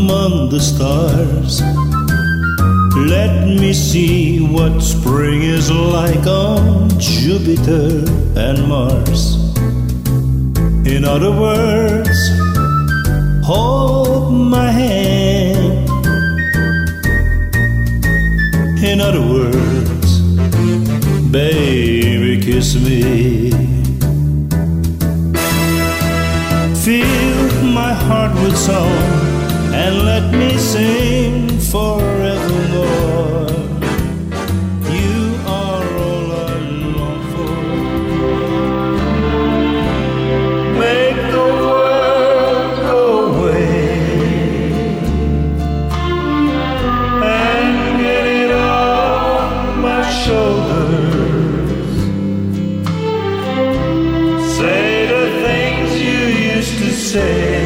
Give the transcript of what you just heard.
among the stars. Let me see what spring is like on Jupiter and Mars. In other words, hold my hand. In other words, baby, kiss me. Fill my heart with song and let me sing forevermore. You are all I long for. Make the world go away and get it off my shoulders. Say the things you used to say.